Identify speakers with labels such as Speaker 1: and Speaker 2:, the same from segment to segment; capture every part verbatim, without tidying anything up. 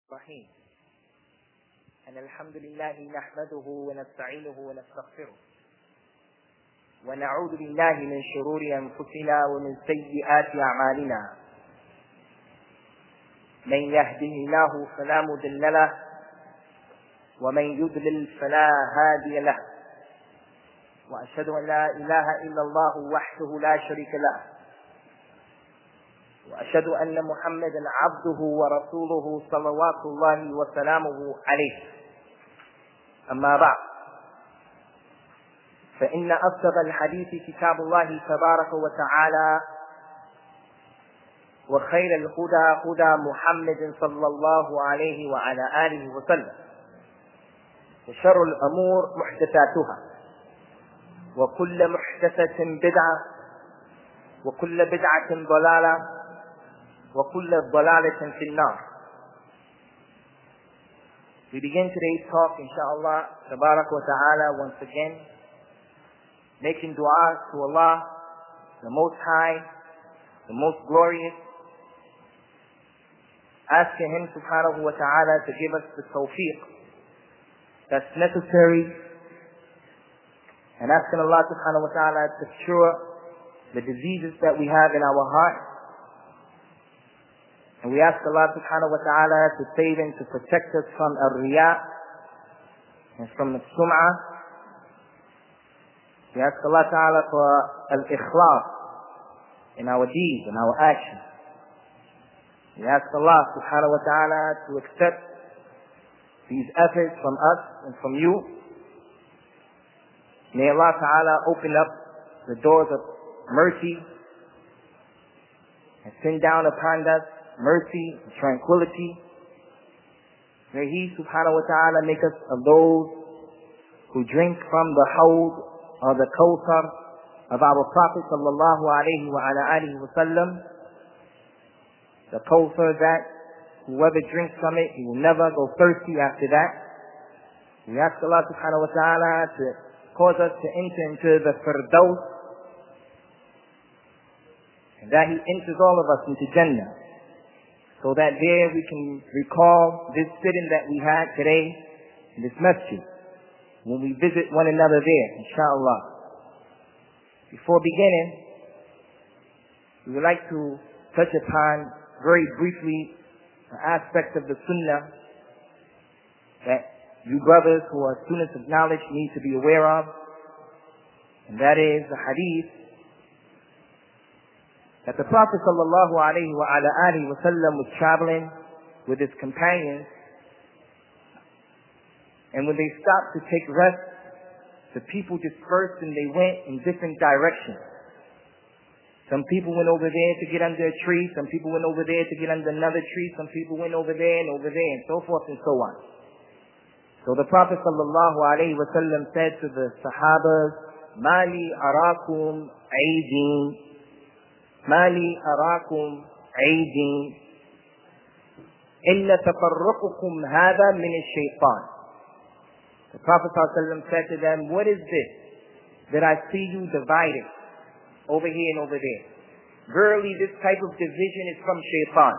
Speaker 1: الرحيم أن الحمد لله نحمده ونستعينه ونستغفره ونعوذ بالله من شرور أنفسنا ومن سيئات أعمالنا. من يهده الله فلا مضل له ومن يضلل فلا هادي له، وأشهد أن لا إله إلا الله وحده لا شريك له، وأشهد أن محمدا عبده ورسوله صلوات الله وسلامه عليه. أما بعد، فإن أصدق الحديث كتاب الله تبارك وتعالى، وخير الهدى هدى محمد صلى الله عليه وعلى آله وسلم، وشر الأمور محدثاتها، وكل محدثة بدعة، وكل بدعة ضلالة، وكل ضلالة في النار. We begin today's talk, inshallah, tabarak wa ta'ala, once again, making dua to Allah, the Most High, the Most Glorious, asking Him subhanahu wa ta'ala to give us the tawfiq that's necessary, and asking Allah subhanahu wa ta'ala to cure the diseases that we have in our heart. And we ask Allah subhanahu wa ta'ala to save and to protect us from al-riya and from the sum'ah. We ask Allah ta'ala for al-ikhlas in our deeds and our actions. We ask Allah subhanahu wa ta'ala to accept these efforts from us and from you. May Allah ta'ala open up the doors of mercy and send down upon us mercy and tranquility. May He subhanahu wa ta'ala make us of those who drink from the hawd or the kawthar of our Prophet sallallahu alayhi wa ala alihi wa sallam. The kawthar that whoever drinks from it, he will never go thirsty after that. We ask Allah subhanahu wa ta'ala to cause us to enter into the firdaus, and that He enters all of us into Jannah, so that there we can recall this sitting that we had today in this masjid, when we visit one another there, inshallah. Before beginning, we would like to touch upon very briefly an aspect of the sunnah that you brothers who are students of knowledge need to be aware of, and that is the hadith that the Prophet sallallahu alayhi wa ala alihi wa sallam was traveling with his companions, and when they stopped to take rest, the people dispersed and they went in different directions. Some people went over there to get under a tree, some people went over there to get under another tree, some people went over there and over there, and so forth and so on. So the Prophet sallallahu alayhi wa sallam said to the Sahabas, Mali arakum aydin, Mali arakum aydin, Inna tafarruqukum hada min ash-shaytan. The Prophet ﷺ said to them, what is this that I see you divided over here and over there? Verily, this type of division is from shaytan.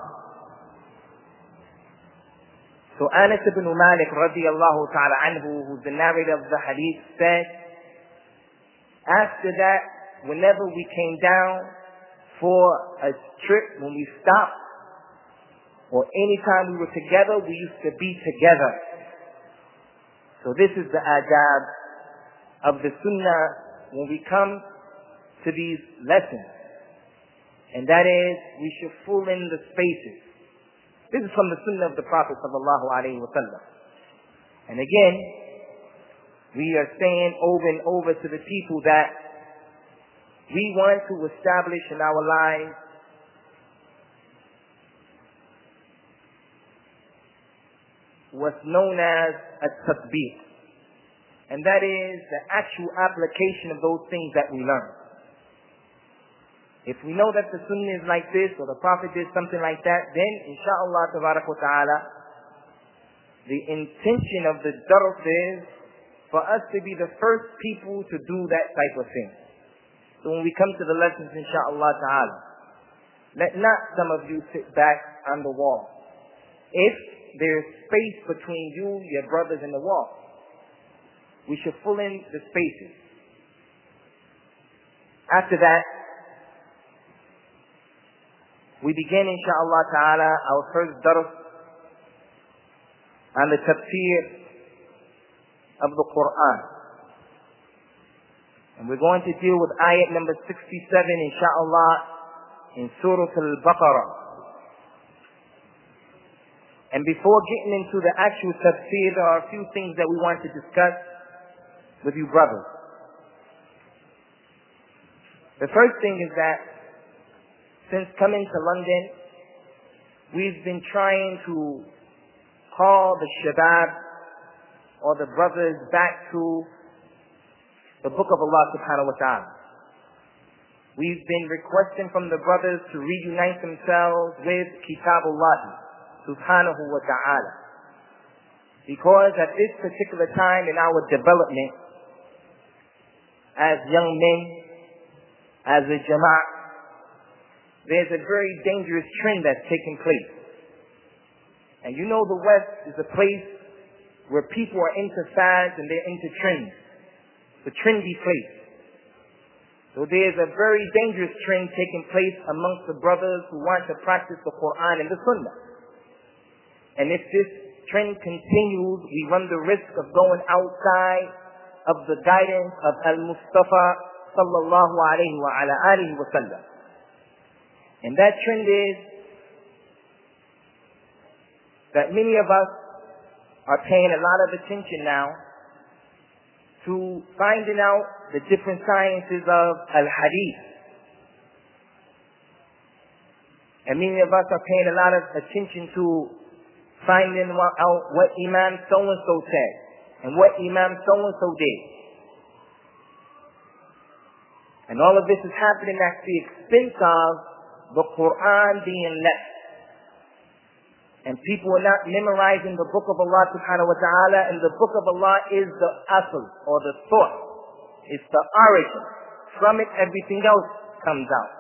Speaker 1: So Anas ibn Malik radiyallahu ta'ala anhu, who's the narrator of the hadith, said, after that, whenever we came down for a trip, when we stopped, or anytime we were together, we used to be together. So this is the adab of the sunnah when we come to these lessons. And that is, we should fill in the spaces. This is from the sunnah of the Prophet sallallahu alaihi wasallam. And again, we are saying over and over to the people that we want to establish in our lives what's known as a tatbiq, and that is the actual application of those things that we learn. If we know that the sunnah is like this, or the Prophet did something like that, then inshallah tabarak wa ta'ala, the intention of the dars is for us to be the first people to do that type of thing. So when we come to the lessons, inshallah ta'ala, let not some of you sit back on the wall. If there's space between you, your brothers, and the wall. We should fill in the spaces. After that, we begin, inshaAllah ta'ala, our first dars on the tafsir of the Quran. And we're going to deal with ayat number sixty-seven, inshaAllah, in Surah Al-Baqarah. And before getting into the actual tafsir, there are a few things that we want to discuss with you brothers. The first thing is that since coming to London, we've been trying to call the shabab or the brothers back to the book of Allah subhanahu wa ta'ala. We've been requesting from the brothers to reunite themselves with Kitabullah subhanahu wa ta'ala. Because at this particular time in our development, as young men, as a jama'ah, there's a very dangerous trend that's taking place. And you know the West is a place where people are into fads and they're into trends. It's a trendy place. So there's a very dangerous trend taking place amongst the brothers who want to practice the Quran and the Sunnah. And if this trend continues, we run the risk of going outside of the guidance of Al-Mustafa sallallahu alayhi wa ala alihi wa sallam. And that trend is that many of us are paying a lot of attention now to finding out the different sciences of Al-Hadith. And many of us are paying a lot of attention to finding out what Imam so-and-so said and what Imam so-and-so did. And all of this is happening at the expense of the Quran being left. And people are not memorizing the book of Allah subhanahu wa ta'ala, and the book of Allah is the asl, or the source. It's the origin. From it, everything else comes out.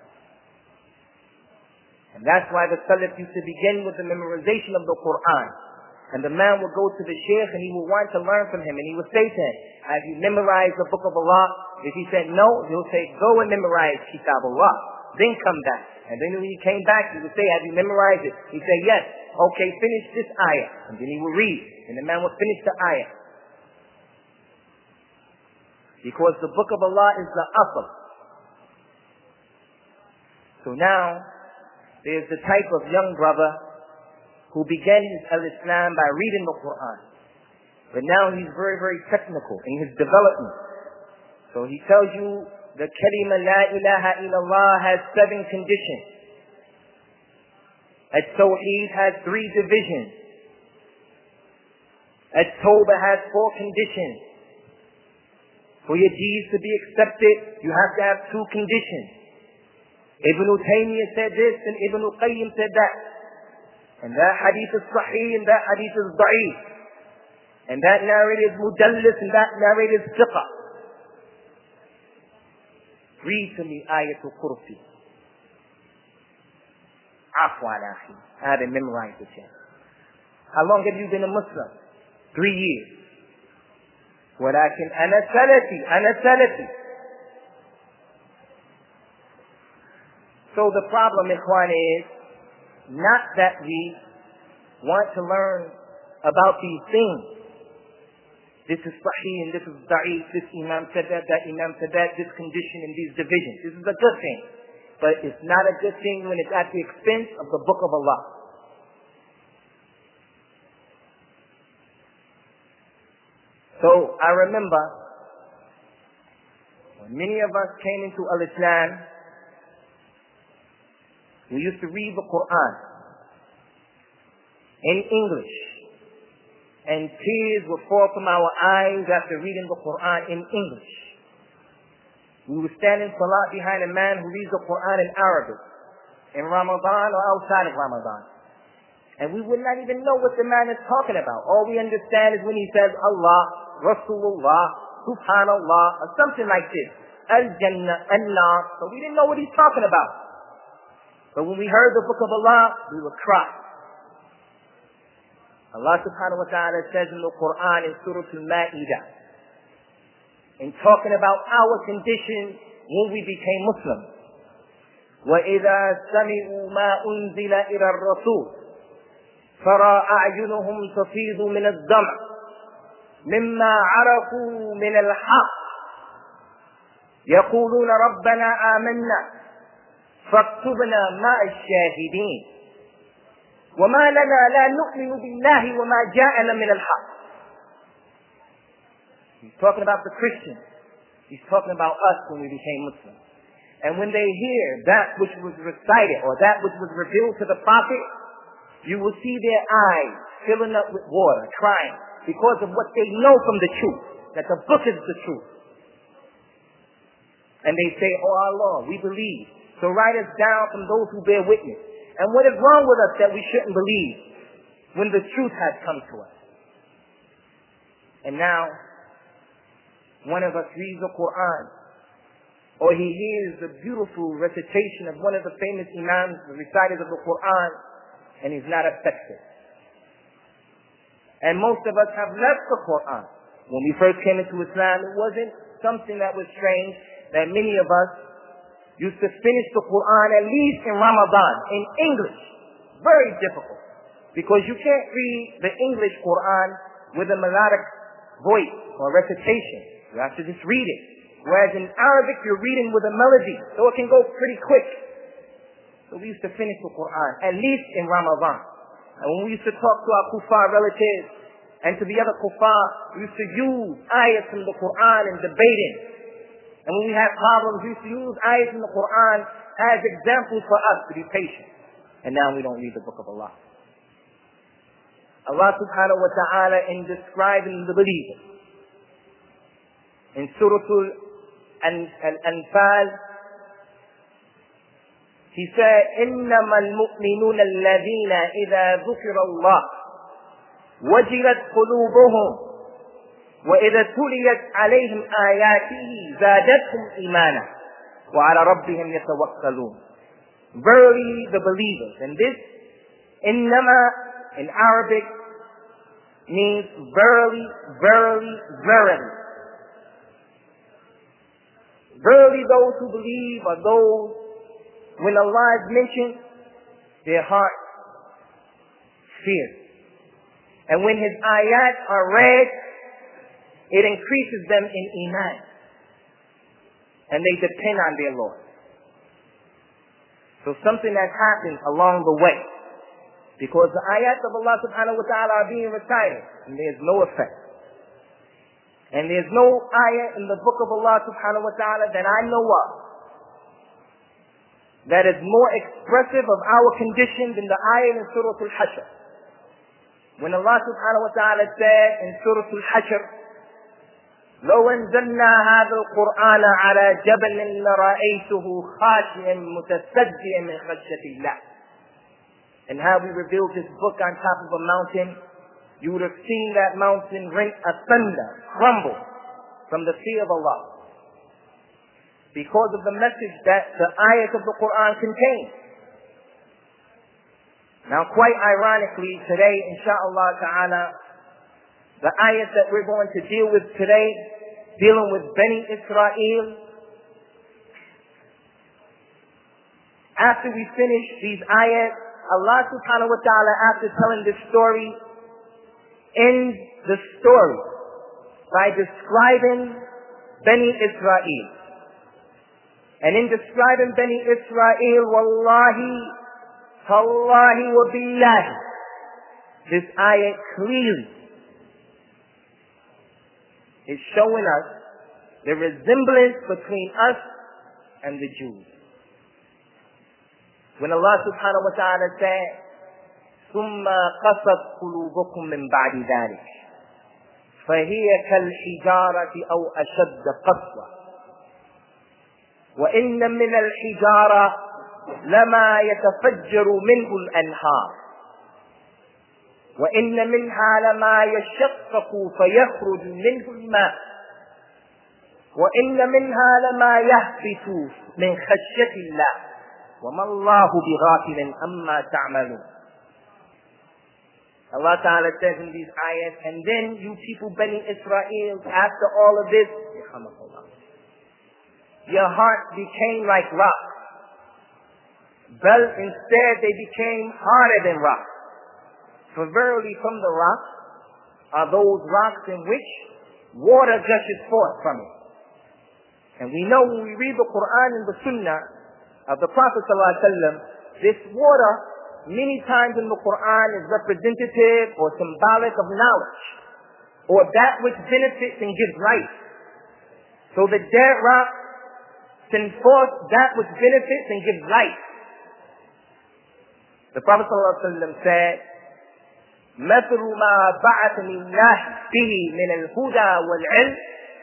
Speaker 1: And that's why the Salaf used to begin with the memorization of the Quran. And the man would go to the Shaykh and he would want to learn from him. And he would say to him, have you memorized the book of Allah? If he said no, he'll say, go and memorize Kitabullah. Then come back. And then when he came back, he would say, have you memorized it? He'd say, yes. Okay, finish this ayah. And then he would read. And the man would finish the ayah. Because the book of Allah is the asl. So now, there's the type of young brother who began his al-Islam by reading the Quran. But now he's very, very technical in his development. So he tells you the kalima la ilaha illallah has seven conditions. At-Tawheed has three divisions. At-Tawbah has four conditions. For your deeds to be accepted, you have to have two conditions. Ibn Taymiyyah said this and Ibn Qayyim said that. And that hadith is sahih and that hadith is da'if. And that narrator is mudallis and that narrator is thiqa. Read to me ayatul kursi. Afwan akhi. I haven't memorized it yet. How long have you been a Muslim? Three years. ولكن أنا سلفي أنا سلفي. So the problem, ikhwan, is not that we want to learn about these things. This is sahih and this is da'if. This imam said that, that imam said that, this condition and these divisions. This is a good thing. But it's not a good thing when it's at the expense of the book of Allah. So I remember when many of us came into al-Islam, we used to read the Quran in English, and tears would fall from our eyes after reading the Quran in English. We would stand in salat behind a man who reads the Quran in Arabic, in Ramadan or outside of Ramadan. And we would not even know what the man is talking about. All we understand is when he says Allah, Rasulullah, Subhanallah, or something like this. Al-Jannah, An-Nar. So we didn't know what he's talking about. But when we heard the book of Allah, we would cry. Allah subhanahu wa ta'ala says in the Quran in Surah Al-Ma'idah, in talking about our condition when we became Muslims, وَإِذَا سَمِعُوا مَا أُنزِلَ إِلَى الرَّسُولِ تَرَى أَعْيُنُهُمْ تَفِيضُ مِنَ الدَّمْعِ مِمَّا عَرَفُوا مِنَ الْحَقِّ يَقُولُونَ رَبَّنَا آمَنَّا فَاكْتُبْنَا مَعَ الشَّاهِدِينَ وَمَا لَنَا لَا نُؤْمِنُ بِاللَّهِ وَمَا جَاءَنَا مِنَ الْحَقِّ. He's talking about the Christians. He's talking about us when we became Muslims. And when they hear that which was recited or that which was revealed to the prophet, you will see their eyes filling up with water, crying, because of what they know from the truth, that the book is the truth. And they say, oh Allah, we believe. So write us down from those who bear witness. And what is wrong with us that we shouldn't believe when the truth has come to us? And now, one of us reads the Quran, or he hears the beautiful recitation of one of the famous imams, the reciters of the Quran, and he's not affected. And most of us have left the Quran. When we first came into Islam, it wasn't something that was strange, that many of us used to finish the Quran at least in Ramadan, in English. Very difficult. Because you can't read the English Quran with a melodic voice or recitation. You have to just read it. Whereas in Arabic, you're reading with a melody, so it can go pretty quick. So we used to finish the Quran, at least in Ramadan. And when we used to talk to our kuffar relatives and to the other kuffar, we used to use ayahs from the Quran and debating. And when we had problems, we used to use ayahs from the Quran as examples for us to be patient. And now we don't read the book of Allah. Allah subhanahu wa ta'ala, in describing the believers, in Surah Al-Anfal, he said, إِنَّمَا الْمُؤْمِنُونَ الَّذِينَ إِذَا ذُكِرَ اللَّهُ وَجِلَتْ قُلُوبُهُمْ وَإِذَا تُلِيَتْ عَلَيْهِمْ آيَاتِهِ زَادَتْهُمْ إِيمَانًا وَعَلَى رَبِّهِمْ يَتَوَكَّلُونَ. Verily the believers. And this, إِنَّمَا, in Arabic, means verily, verily, verily. Verily those who believe are those, when Allah is mentioned, their heart fears. And when His ayat are read, it increases them in iman. And they depend on their Lord. So something that happens along the way, because the ayat of Allah subhanahu wa ta'ala are being recited, and there's no effect. And there's no ayah in the book of Allah subhanahu wa ta'ala that I know of that is more expressive of our condition than the ayah in Surah Al-Hashr. When Allah subhanahu wa ta'ala said in Surah Al-Hashr, لو أنزلنا هذا القرآن على جبل لرأيته خاشعا متصدعا من خشية الله. And how we revealed this book on top of a mountain, you would have seen that mountain rent asunder, crumble from the fear of Allah, because of the message that the ayat of the Quran contains. Now, quite ironically, today, insha'Allah ta'ala, the ayat that we're going to deal with today, dealing with Bani Israel, after we finish these ayat, Allah subhanahu wa ta'ala, after telling this story, ends the story by describing Bani Israel. And in describing Bani Israel, wallahi, tallahi wa billahi, this ayat clearly is showing us the resemblance between us and the Jews. When Allah subhanahu wa ta'ala said, ثُمَّ قَسَتْ قُلُوبُكُمْ مِنْ بَعْدِ ذَلِكَ فَهِيَ كَالْحِجَارَةِ أَوْ أَشَدَّ قَسْوَةً وَإِنَّ مِنَ الْحِجَارَةِ لَمَا يَتَفَجَّرُ مِنْهُ الْأَنْهَارُ وَإِنَّ مِنْهَا لَمَا يَشَقَّقُ فَيَخْرُجُ مِنْهُ الْمَاءُ وَإِنَّ مِنْهَا لَمَا يَهْبِطُ مِنْ خَشْيَةِ اللَّهِ وَمَا اللَّهُ بِغَافِلٍ عَمَّا تَعْمَلُونَ. Allah Ta'ala says in these ayahs, and then you people Bani Israel, after all of this, your hearts became like rock. But instead they became harder than rock. For verily from the rock are those rocks in which water gushes forth from it. And we know when we read the Quran and the Sunnah of the Prophet ﷺ, this water many times in the Quran is representative or symbolic of knowledge, or that which benefits and gives life. So the dead rock sends forth that which benefits and gives life. The Prophet ﷺ said, مثل ما بعثني الله به من الهدى والعلم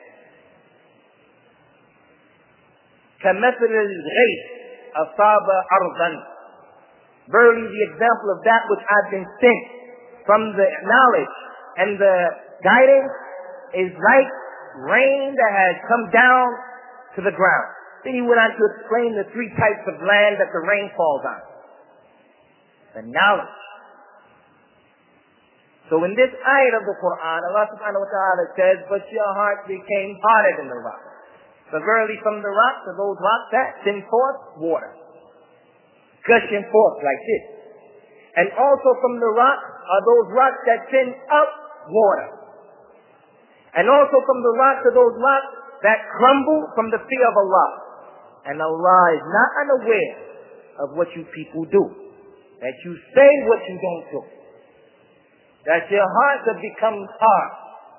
Speaker 1: كمثل الغيث أصاب أرضا. Verily the example of that which I've been sent from the knowledge and the guidance is like rain that has come down to the ground. Then he went on to explain the three types of land that the rain falls on. The knowledge. So in this ayat of the Quran, Allah subhanahu wa ta'ala says, but your heart became harder than the rock. So verily from the rocks are those rocks that send forth water, gushing forth like this. And also from the rocks are those rocks that send up water. And also from the rocks are those rocks that crumble from the fear of Allah. And Allah is not unaware of what you people do. That you say what you don't do. That your hearts have become hard.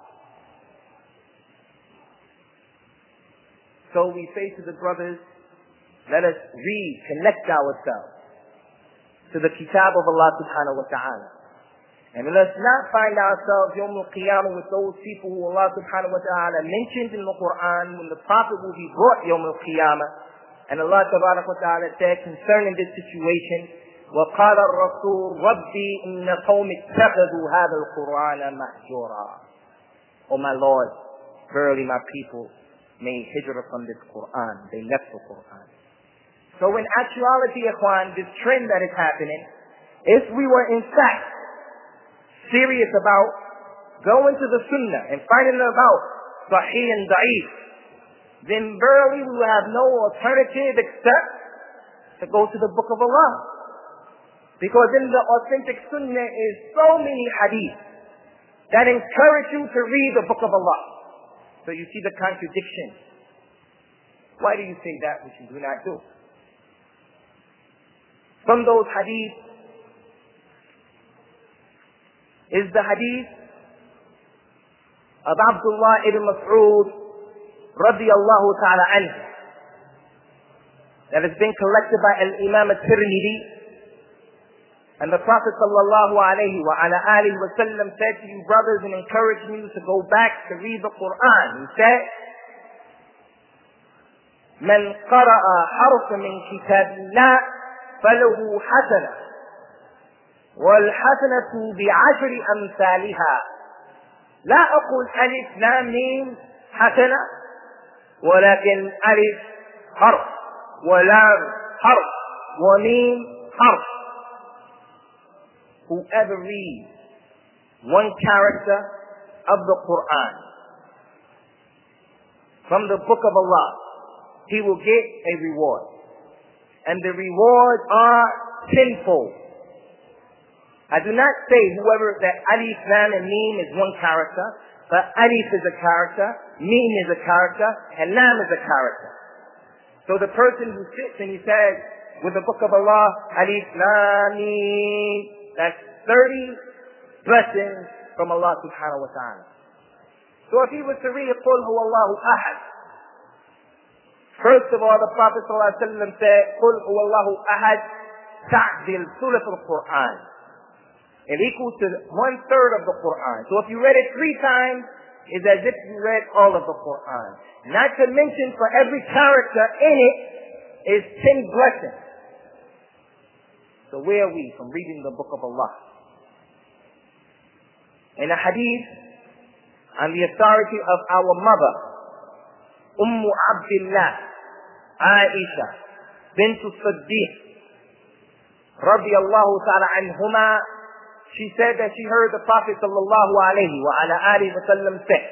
Speaker 1: So we say to the brothers, let us reconnect ourselves to the kitab of Allah subhanahu wa ta'ala. And let us not find ourselves Yawm al-Qiyamah with those people who Allah subhanahu wa ta'ala mentioned in the Quran when the Prophet will be brought Yawm al-Qiyamah. And Allah tabarak wa ta'ala said concerning this situation, وقال الرسول ربي إن قوم اتخذوا هذا القرآن مهجورا. Oh my Lord, verily my people made hijrah from this Quran. They left the Quran. So in actuality, ikhwan, this trend that is happening, if we were in fact serious about going to the Sunnah and finding about Sahih and Da'if, then verily we will have no alternative except to go to the Book of Allah. Because in the authentic Sunnah is so many hadith that encourage you to read the Book of Allah. So you see the contradiction. Why do you say that which you do not do? From those hadith is the hadith of Abdullah ibn Mas'ud radiyallahu ta'ala anhu that has been collected by Al-Imam At-Tirmidhi. And the Prophet sallallahu alayhi wa ala alihi wa sallam said to you brothers and encouraged you to go back to read the Quran. He said, من قرأ حرف من كتاب الله فله حسنة والحسنة بعشر أمثالها. لا أقول ألف لام ميم حسنة ولكن ألف حرف ولام حرف وميم حرف. Whoever reads one character of the Quran from the Book of Allah, he will get a reward. And the rewards are tenfold. I do not say whoever that alif, lam, and mim is one character, but alif is a character, mim is a character, and lam is a character. So the person who sits and he says, with the Book of Allah, alif, lam, mim, that's thirty blessings from Allah subhanahu wa ta'ala. So if he was to read Qul huwa Allahu ahad, first of all the Prophet sallallahu alaihi wasallam said, Qul huwa Allahu ahad ta'dil thuluth al-Quran. It equals to one third of the Quran. So if you read it three times, it's as if you read all of the Quran. Not to mention for every character in it is ten blessings. So where are we from reading the Book of Allah? In a hadith on the authority of our mother, Ummu Abdullah, Aisha, bint Siddiq, radiyallahu ta'ala anhuma, She said that she heard the Prophet sallallahu alayhi wa ala alihi wa sallam say,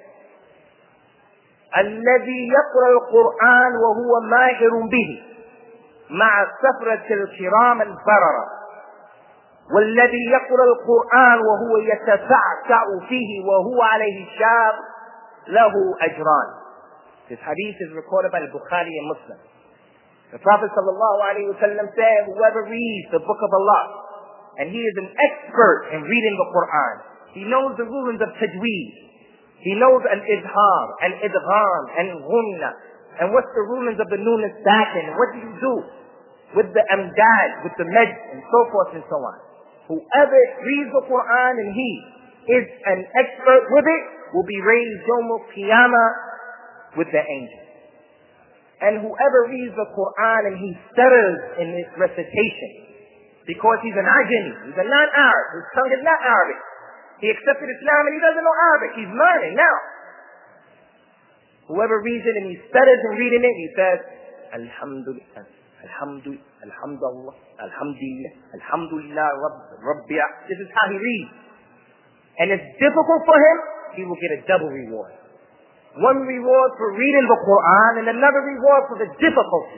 Speaker 1: الذي يقرأ القرآن وهو ماهر به مع السفرة الكرام البررة والذي يقرأ القرآن وهو يتسعسع فيه وهو عليه شاب له أجران. This hadith is recorded by Bukhari and Muslim. The Prophet sallallahu alayhi wa sallam said, whoever reads the book of Allah, and he is an expert in reading the Quran, he knows the rulings of tajweed, he knows al-izhar, al-idgham, and ghunna, and what's the rulings of the nun as-sakin, and what do you do with the amdad, with the med, and so forth and so on. Whoever reads the Quran and he is an expert with it will be raised yawm al-qiyamah with the angels. And whoever reads the Quran and he stutters in his recitation, because he's an ajami, he's a non-Arab, his tongue is not Arabic. He accepted Islam and he doesn't know Arabic. He's learning now. Whoever reads it and he stutters in reading it, he says, Alhamdulillah, Alhamdulillah, Alhamdulillah, Alhamdulillah, Alhamdulillah, Rabbi. This is how he reads. And it's difficult for him, he will get a double reward. One reward for reading the Quran and another reward for the difficulty.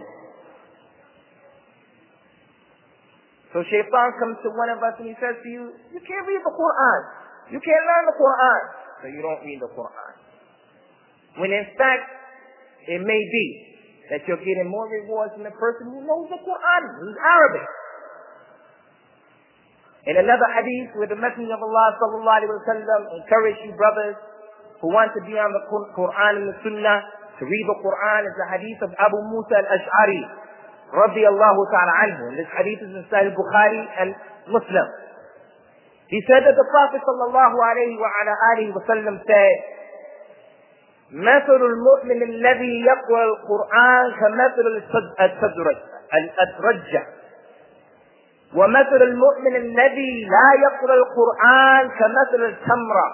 Speaker 1: So Shaitan comes to one of us and he says to you, you can't read the Quran. You can't learn the Quran. So you don't read the Quran. When in fact, it may be that you're getting more rewards than the person who knows the Quran, who's Arabic. In another hadith where the Messenger of Allah sallallahu alaihi wasallam encouraged you brothers who want to be on the Quran and the Sunnah to read the Quran, is the hadith of Abu Musa al-Ash'ari radiyallahu ta'ala anhu. And this hadith is in Sahih Bukhari and Muslim. He said that the Prophet sallallahu alayhi wa ala alihi wa sallam said, مثل المؤمن الذي يقرأ القرآن كمثل الأترجة ومثل المؤمن الذي لا يقرأ القرآن كمثل التمرة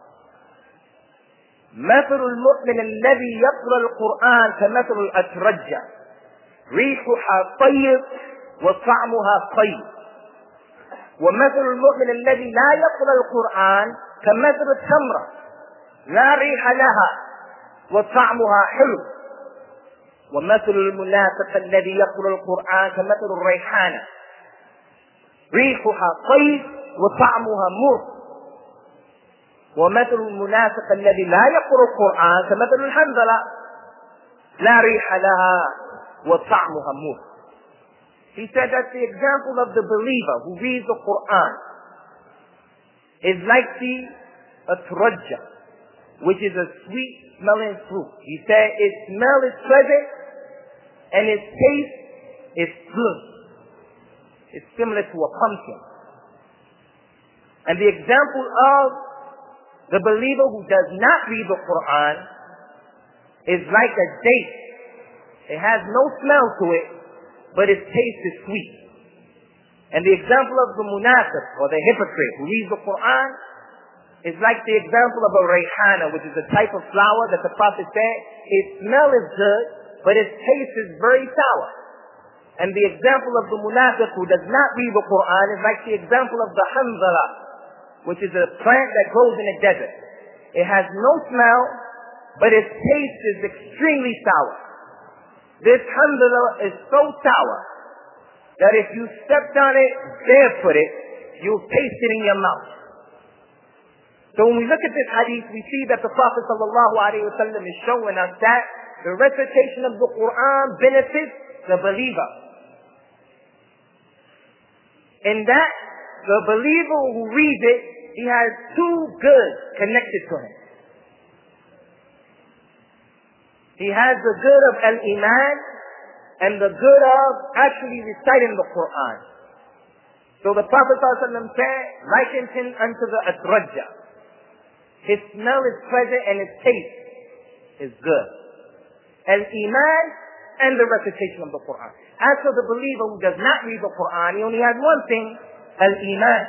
Speaker 1: مثل المؤمن الذي يقرأ القرآن كمثل الأترجة ريحها طيب وطعمها طيب ومثل المؤمن الذي لا يقرأ القرآن كمثل التمرة لا ريح لها وطعمها حلو ومثل المنافق الذي يقرأ القرآن كمثل الريحانة ريحها طيب وطعمها مر ومثل المنافق الذي لا يقرأ القرآن كمثل الحنظلة لا ريح لها وطعمها مر. He said that the example of the believer who reads the Quran is like the atrajja, which is a sweet smelling fruit. He said its smell is pleasant and its taste is good. It's similar to a pumpkin. And the example of the believer who does not read the Quran is like a date. It has no smell to it, but its taste is sweet. And the example of the munafiq, or the hypocrite who reads the Quran, is like the example of a rayhana, which is a type of flower that the Prophet said, its smell is good, but its taste is very sour. And the example of the munafiq who does not read the Quran is like the example of the hanzala, which is a plant that grows in a desert. It has no smell, but its taste is extremely sour. This hanzala is so sour that if you stepped on it barefooted, you'll taste it in your mouth. So when we look at this hadith, we see that the Prophet sallallahu alaihi wasallam is showing us that the recitation of the Quran benefits the believer. In that, the believer who reads it, he has two goods connected to him. He has the good of al-iman and the good of actually reciting the Quran. So the Prophet ﷺ said, likened him unto the atrajja. His smell is pleasant and his taste is good. Al-iman and the recitation of the Quran. As for the believer who does not read the Quran, he only has one thing, al-iman.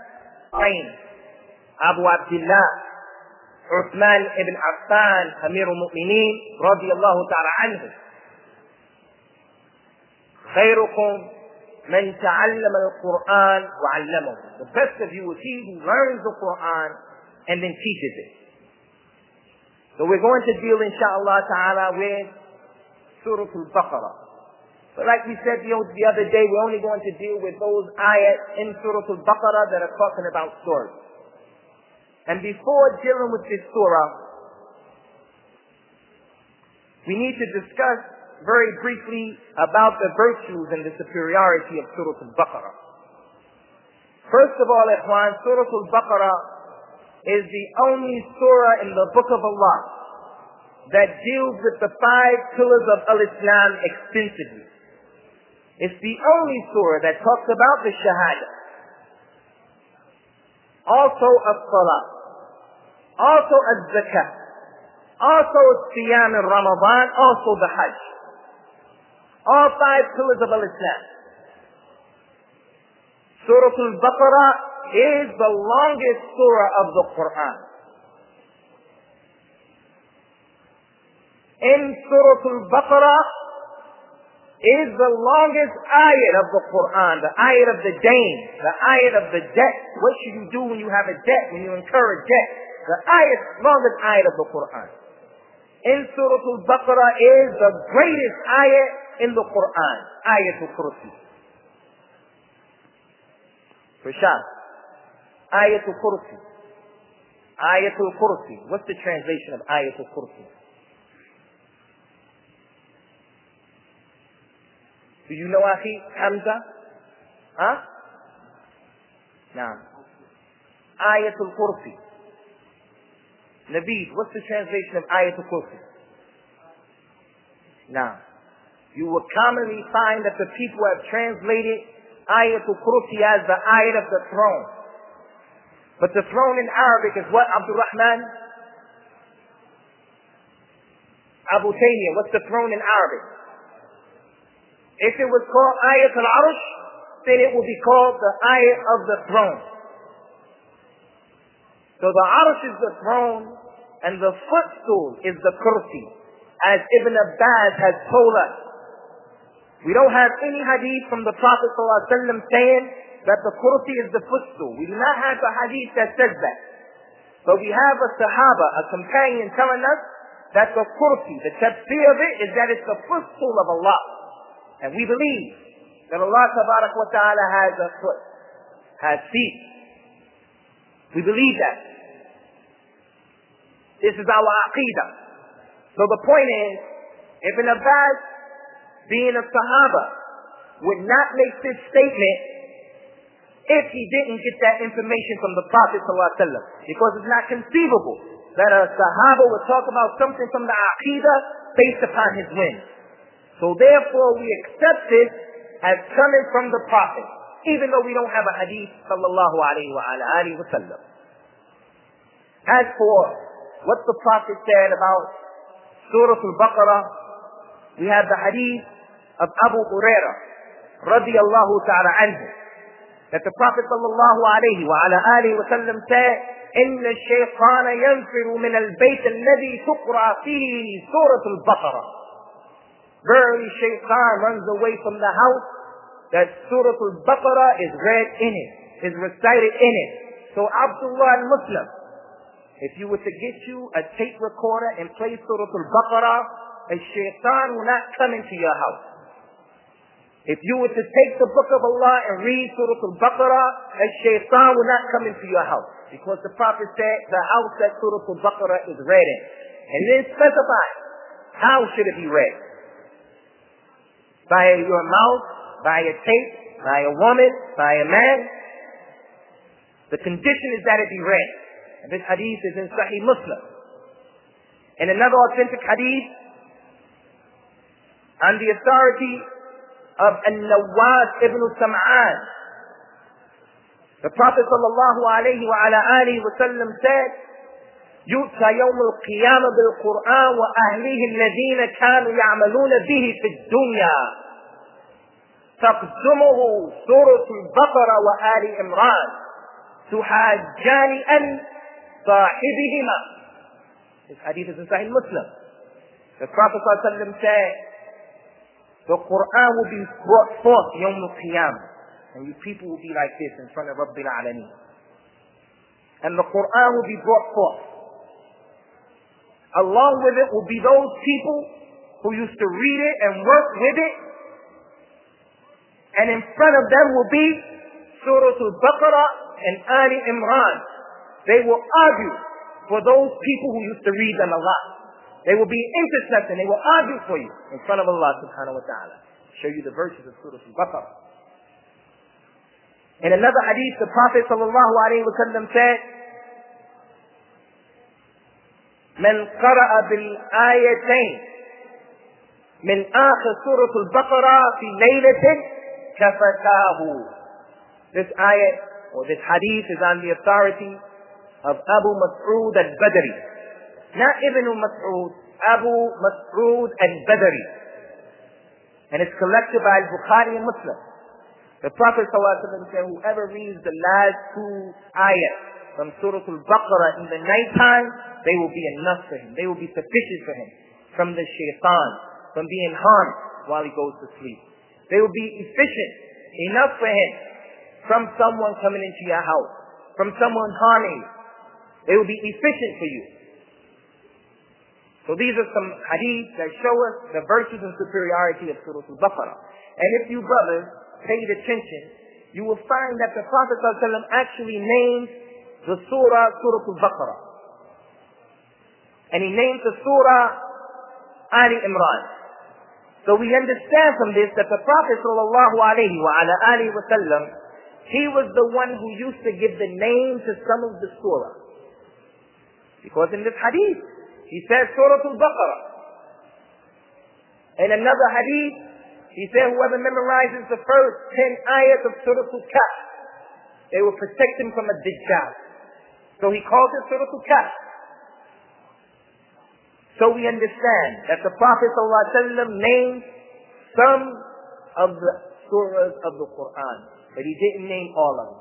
Speaker 1: Abu Abdullah Uthman ibn Affan, Amir al-Mu'mineen, radiyallahu ta'ala anhu. خيركم من تعلم القرآن وعلمه. The best of you is he who learns the Quran and then teaches it. So we're going to deal, inshaAllah ta'ala, with Surah Al-Baqarah. But like we said the other day, we're only going to deal with those ayats in Surah Al-Baqarah that are talking about stories. And before dealing with this surah, we need to discuss very briefly about the virtues and the superiority of Surah Al-Baqarah. First of all, Ikhwan, Surah Al-Baqarah is the only surah in the Book of Allah that deals with the five pillars of Al-Islam extensively. It's the only surah that talks about the Shahada, also as-Salah, also as-Zakah, also as-Siyam in Ramadan, also the Hajj. All five pillars of Al-Islam. Surah Al-Baqarah is the longest surah of the Quran. In Surah Al-Baqarah is the longest ayat of the Quran, the ayat of the dain, the ayat of the debt. What should you do when you have a debt, when you incur a debt? The ayat, longest ayat of the Quran. In Surah Al-Baqarah is the greatest ayat in the Quran, Ayatul Kursi. Rashad, Ayatul Kursi. Ayatul Kursi. What's the translation of Ayatul Kursi? Do you know, Akhi Hamza? Huh? Now, Ayatul Kursi. Nabeed, what's the translation of Ayatul Kursi? Now, you will commonly find that the people have translated Ayatul Kursi as the ayat of the throne. But the throne in Arabic is what, Abdul Rahman? Abu Taymiyyah, what's the throne in Arabic? If it was called Ayatul Arsh, then it would be called the ayat of the throne. So the Arsh is the throne, and the footstool is the Kursi, as Ibn Abbas has told us. We don't have any hadith from the Prophet ﷺ saying that the Kursi is the footstool. We do not have a hadith that says that. But we have a Sahaba, a companion, telling us that the Kursi, the tafsir of it, is that it's the footstool of Allah. And we believe that Allah Tabarak wa Ta'ala has a foot, has feet. We believe that. This is our aqidah. So the point is, Ibn Abbas, being a Sahaba, would not make this statement if he didn't get that information from the Prophet ﷺ. Because it's not conceivable that a Sahaba would talk about something from the Aqidah based upon his whim. So therefore we accept this as coming from the Prophet, even though we don't have a hadith sallallahu alayhi wa ala alihi wa sallam. As for what the Prophet said about Surah Al-Baqarah, we have the hadith of Abu Hurairah radiyallahu ta'ala anhu, that the Prophet sallallahu alayhi wa ala alihi wa sallam said, إن الشيطان ينفر من البيت الذي تقرأ فيه سورة البقرة. Verily, shaitan runs away from the house that Surah Al-Baqarah is read in it, is recited in it. So Abdullah al-Muslim, if you were to get you a tape recorder and play Surah Al-Baqarah, a shaitan will not come into your house. If you were to take the book of Allah and read Surah Al-Baqarah, a shaitan will not come into your house. Because the Prophet said the house that Surah Al-Baqarah is read in. And then specify, how should it be read? By your mouth, by a tape, by a woman, by a man. The condition is that it be read. And this hadith is in Sahih Muslim. In another authentic hadith, on the authority of An-Nawas ibn Sam'an, the Prophet sallallahu alayhi wa ala alihi wa sallam said, يؤتى يوم القيامة بالقرآن وأهله الذين كانوا يعملون به في الدنيا تقدمه سورة البقرة وآل عمران تحاجان أن صاحبهما. This hadith is in Sahih Muslim. The Prophet ﷺ said, The Quran will be brought forth Yawm al-Qiyamah. And you people will be like this in front of Rabbil Alameen. And the Quran will be brought forth. Along with it will be those people who used to read it and work with it. And in front of them will be Surah Al-Baqarah and Ali Imran. They will argue for those people who used to read them a lot. They will be intercessing. They will argue for you in front of Allah subhanahu wa ta'ala. Show you the verses of Surah Al-Baqarah. In another hadith, the Prophet sallallahu alayhi wa sallam said, من قرأ بالآيتين من آخر سورة البقرة في ليلة كفتاه. This ayat or this hadith is on the authority of Abu Mas'ud al-Badri. Not Ibn Mas'ud, Abu Mas'ud al-Badri. And it's collected by Al-Bukhari and Muslim. The Prophet ﷺ said, whoever reads the last two ayat from Surah Al-Baqarah in the nighttime, they will be enough for him. They will be sufficient for him from the shaitan, from being harmed while he goes to sleep. They will be efficient, enough for him from someone coming into your house, from someone harming you. They will be efficient for you. So these are some hadiths that show us the virtues and superiority of Surah Al-Baqarah. And if you brothers paid attention, you will find that the Prophet ﷺ actually named the surah Surah Al-Baqarah. And he named the surah Ali Imran. So we understand from this that the Prophet sallallahu alayhi wa ala alihi wa sallam, he was the one who used to give the name to some of the surah. Because in this hadith, he said Surah Al-Baqarah. In another hadith, he said whoever memorizes the first ten ayats of Surah Al-Kahf, they will protect him from a Dajjal. So he calls it Surah Al-Kahf. So we understand that the Prophet ﷺ named some of the surahs of the Quran, but he didn't name all of them.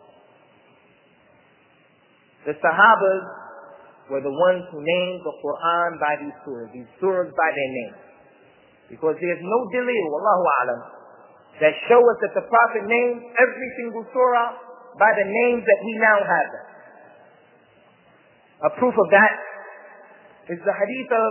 Speaker 1: The Sahabas were the ones who named the Quran by these surahs, these surahs by their name. Because there's no dalil, wallahu a'lam, that show us that the Prophet named every single surah by the names that we now have them. A proof of that is the hadith of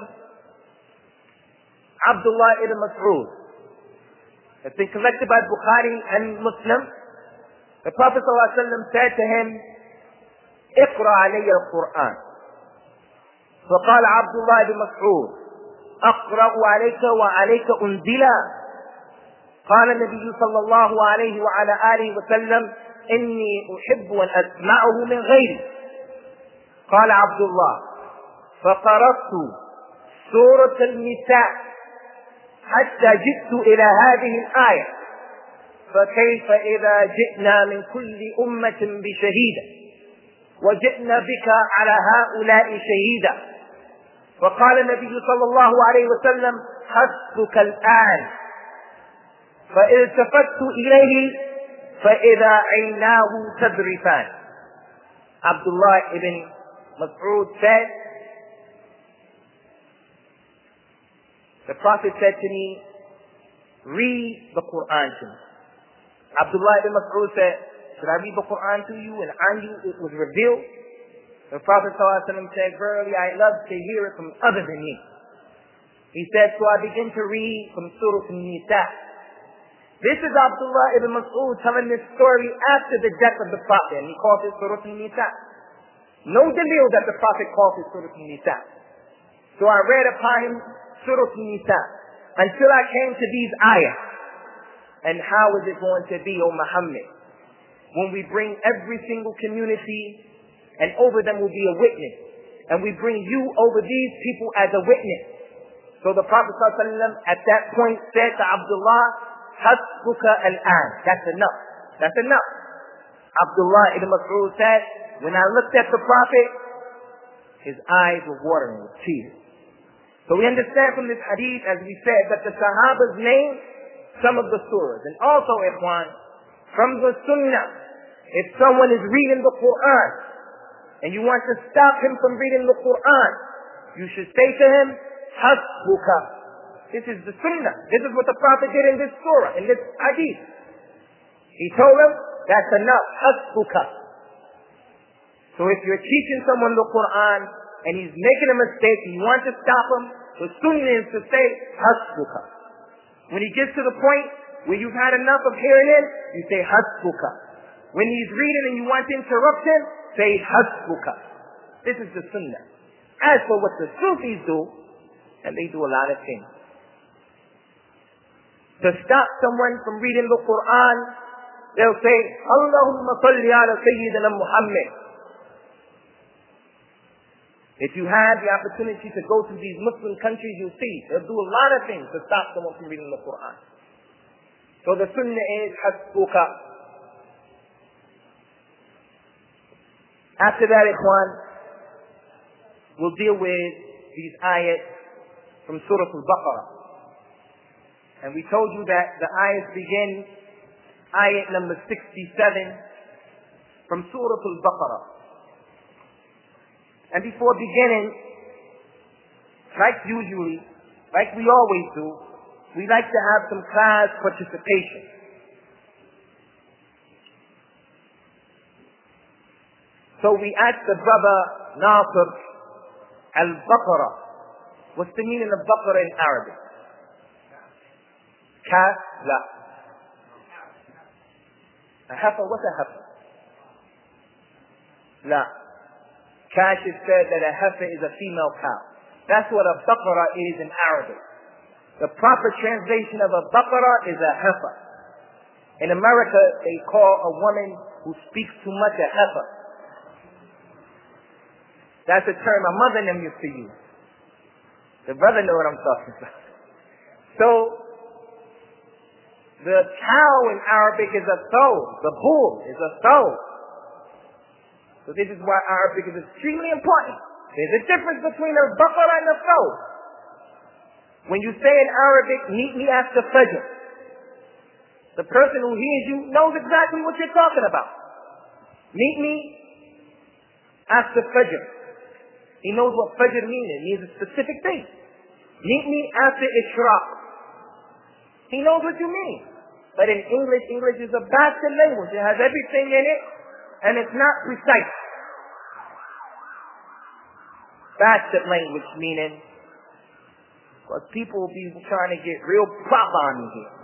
Speaker 1: Abdullah ibn Mas'ud. It's been collected by Bukhari and Muslim. The Prophet ﷺ said to him, اقرأ علي القرآن. فقال عبد الله بن مسعود أقرأ عليك وعليك أنزلا. قال النبي صلى الله عليه وعلى آله وسلم إني أحب أن أسمعه من غيري. قال عبد الله فقرأت سورة النساء حتى جئت إلى هذه الآية فكيف إذا جئنا من كل أمة بشهيد وجئنا بك على هؤلاء شهيدا. فقال النبي صلى الله عليه وسلم حسبك الآن. فالتفت إليه فإذا عيناه تذرفان. Abdullah ibn Mas'ud said, the Prophet said to me, read the Quran to me. Abdullah ibn Mas'ud said, should I read the Quran to you and on you it was revealed? The Prophet ﷺ said, verily I love to hear it from other than me. He said, so I begin to read from Surah An-Nisa. This is Abdullah ibn Mas'ud telling this story after the death of the Prophet, and he calls it Surah An-Nisa. No dalil that the Prophet calls it Surah An-Nisa. So I read upon him Surah An-Nisa until I came to these ayahs. And how is it going to be, O Muhammad, when we bring every single community and over them will be a witness, and we bring you over these people as a witness? So the Prophet ﷺ at that point said to Abdullah, Hasbuka al-an. That's enough. That's enough. Abdullah ibn Mas'ud said, when I looked at the Prophet, his eyes were watering with tears. So we understand from this hadith, as we said, that the Sahabas named some of the surahs. And also, Ikhwan, from the Sunnah, if someone is reading the Quran and you want to stop him from reading the Quran, you should say to him, Hasbuka. This is the sunnah. This is what the Prophet did in this surah, in this hadith. He told them, that's enough. Hasbuka. So if you're teaching someone the Quran and he's making a mistake and you want to stop him, the sunnah is to say, Hasbuka. When he gets to the point where you've had enough of hearing it, you say, Hasbuka. When he's reading and you want to interrupt him, say, Hasbuka. This is the sunnah. As for what the Sufis do, and they do a lot of things. To stop someone from reading the Quran, they'll say, Allahumma salli ala Sayyidina Muhammad. If you have the opportunity to go to these Muslim countries, you'll see they'll do a lot of things to stop someone from reading the Quran. So the sunnah is hasbuka. After that, ikhwan, we'll deal with these ayats from Surah Al-Baqarah. And we told you that the ayats begin, ayat number sixty-seven from Surah Al-Baqarah. And before beginning, like usually, like we always do, we like to have some class participation. So we asked the brother Nasir Al-Baqarah. What's the meaning of Baqarah in Arabic? Calf? La. A heifer? What's a heifer? La. Kashif said that a heifer is a female cow. That's what a Baqarah is in Arabic. The proper translation of a Baqarah is a heifer. In America, they call a woman who speaks too much a heifer. That's a term my mother and them used to use. The brother know what I'm talking about. So, the cow in Arabic is a soul. The bull is a soul. So this is why Arabic is extremely important. There's a difference between a baqarah and a soul. When you say in Arabic, meet me after Fajr, the person who hears you knows exactly what you're talking about. Meet me after Fajr. He knows what Fajr means. It means a specific thing. Meet me after Ishraq. He knows what you mean. But in English, English is a bastard language. It has everything in it, and it's not precise. Bastard language meaning, because people will be trying to get real proper on me here.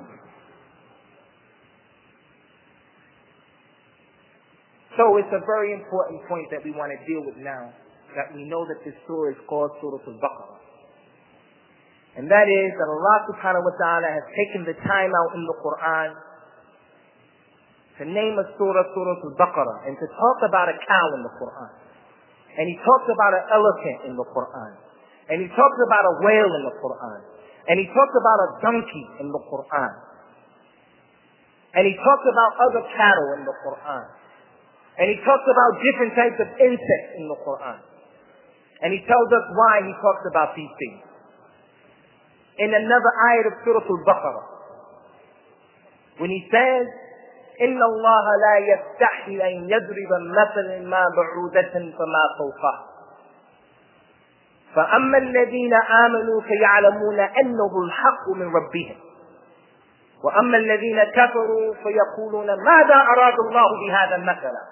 Speaker 1: So it's a very important point that we want to deal with now, that we know that this surah is called Surah Al-Baqarah. And that is that Allah subhanahu wa ta'ala has taken the time out in the Quran to name a surah, Surah Al-Baqarah, and to talk about a cow in the Quran. And he talks about an elephant in the Quran. And he talks about a whale in the Quran. And he talks about a donkey in the Quran. And he talks about other cattle in the Quran. And he talks about different types of insects in the Quran. And he tells us why he talks about these things. In another ayat of Surah Al-Baqarah, when he says, إِنَّ اللَّهَ لَا يَسْتَحْيِي أَنْ يَضْرِبَ مَثَلًا مَا بَعُودَةً فَمَا فَوْقَهَا فَأَمَّا الَّذِينَ آمَنُوا فَيَعْلَمُونَ أَنَّهُ الْحَقُّ مِنْ رَبِّهِمْ وَأَمَّا الَّذِينَ كَفَرُوا فَيَقُولُونَ مَاذَا أَرَادَ اللَّهُ بِهَذَا مَثَلًا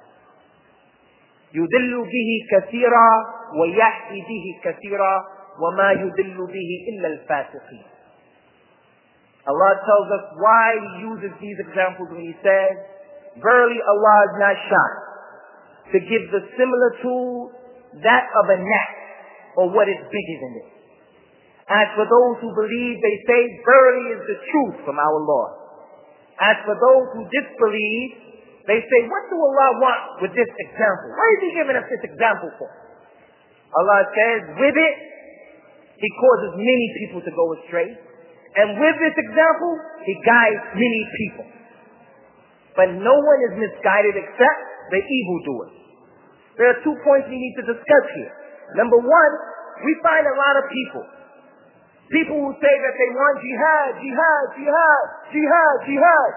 Speaker 1: يُضِلُّ بِهِ كَثِيرًا وَيَهْدِي بِهِ كَثِيرًا وَمَا يُضِلُّ بِهِ إِلَّا الْفَاسِقِينَ. Allah tells us why He uses these examples when He says, verily Allah is not shy to give the similitude that of a gnat, or what is bigger than it. As for those who believe, they say, verily is the truth from our Lord. As for those who disbelieve, they say, what do Allah want with this example? Why is He giving us this example for? Allah says, with it, He causes many people to go astray. And with this example, He guides many people. But no one is misguided except the evildoers. There are two points we need to discuss here. Number one, we find a lot of people. People who say that they want jihad, jihad, jihad, jihad, jihad.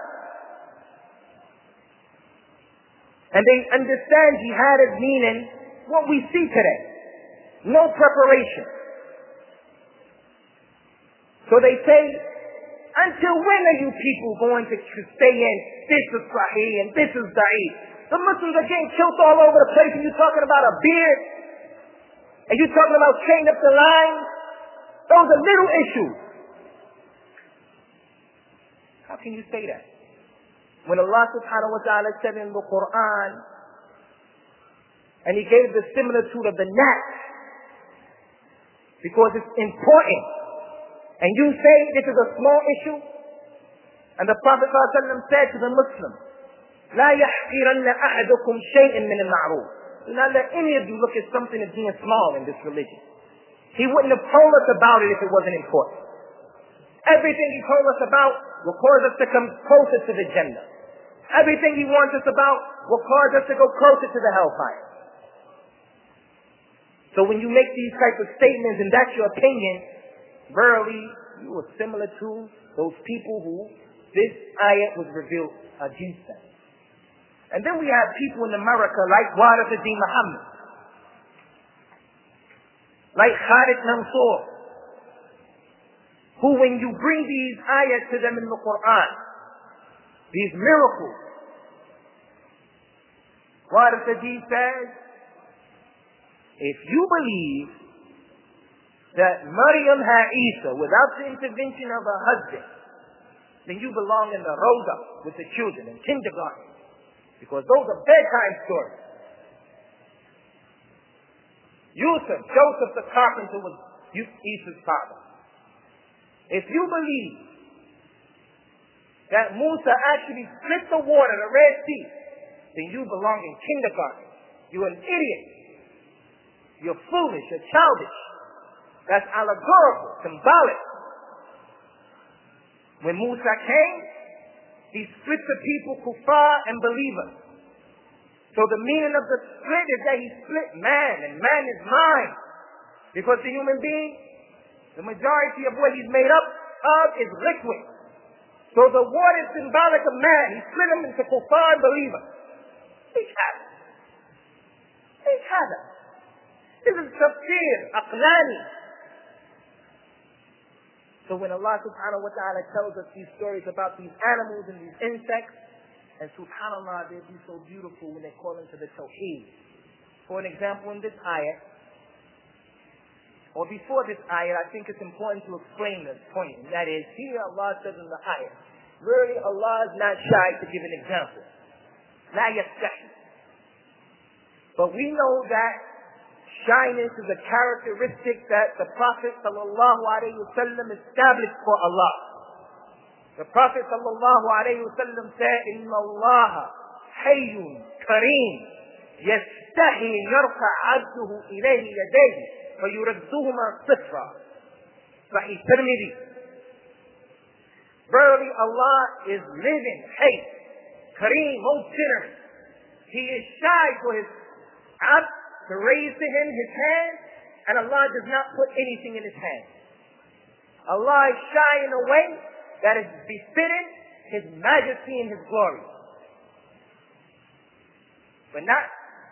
Speaker 1: And they understand jihad as meaning what we see today. No preparation. So they say, until when are you people going to stay in this is Sahih and this is Da'if? The Muslims are getting killed all over the place and you're talking about a beard? And you're talking about chained up the line? Those are little issues. How can you say that? When Allah subhanahu wa ta'ala said in the Quran, and He gave the similitude of the gnat, because it's important. And you say this is a small issue? And the Prophet ﷺ said to the Muslims, لا يحقرن أحدكم شيئا من المعروف. Do not let any of you look at something as being small in this religion. He wouldn't have told us about it if it wasn't important. Everything He told us about will cause us to come closer to the Jannah. Everything He wants us about will cause us to go closer to the hellfire. So when you make these types of statements and that's your opinion, verily you are similar to those people who this ayat was revealed against them. And then we have people in America like Warith ad-Din Muhammad, like Khalid Mansour, who when you bring these ayats to them in the Quran, these miracles, Warith ad-Din says, if you believe that Maryam had Isa without the intervention of her husband, then you belong in the Rosa with the children in kindergarten. Because those are bedtime stories. Yusuf, Joseph the carpenter, was Isa's father. If you believe that Musa actually split the water, the Red Sea, then you belong in kindergarten. You're an idiot. You're foolish. You're childish. That's allegorical, symbolic. When Musa came, he split the people, kuffar and believers. So the meaning of the split is that he split man, and man is mind. Because the human being, the majority of what he's made up of is liquid. So the water is symbolic of man. He split them into kuffar and believers. Each other. Each other. This is tafsir, aqlani. So when Allah subhanahu wa ta'ala tells us these stories about these animals and these insects, and subhanallah, they'd be so beautiful when they call into the tawheed. For an example, in this ayat, or before this ayat, I think it's important to explain this point. And that is, here Allah says in the ayat, really Allah is not shy to give an example. La yastahi. But we know that shyness is a characteristic that the Prophet sallallahu alaihi wasallam established for Allah. The Prophet sallallahu alaihi wasallam said, "Inna Allah hayyun kareem, yastahi yarfa abduhu ilayhi yadayhi, fayuradduhuma sifra." Sahih Tirmidhi. Verily Allah is living, hay, kareem, most generous. He is shy for his abd to raise to him his hand, and Allah does not put anything in his hand. Allah is shy in a way that is befitting His majesty and His glory. But not,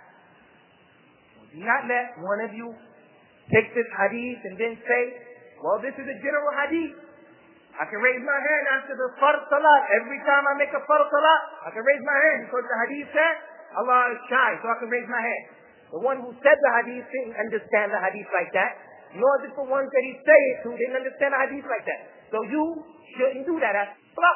Speaker 1: do not let one of you take this hadith and then say, well, this is a general hadith. I can raise my hand after the fard salat. Every time I make a fard salat, I can raise my hand because the hadith said, Allah is shy, so I can raise my hand. The one who said the hadith didn't understand the hadith like that. Nor did the ones that he said it to didn't understand the hadith like that. So you shouldn't do that. That's flop.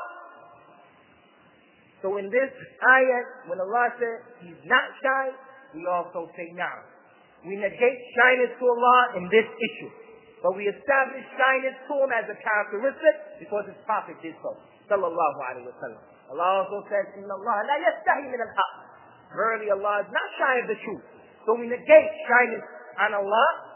Speaker 1: So in this ayat, when Allah said He's not shy, we also say now. We negate shyness to Allah in this issue. But we establish shyness to Him as a characteristic because His Prophet did so. Sallallahu alaihi wasallam. Allah also says, Inna Allah la yastahi min al-haq. Verily Allah is not shy of the truth. So we negate shyness on Allah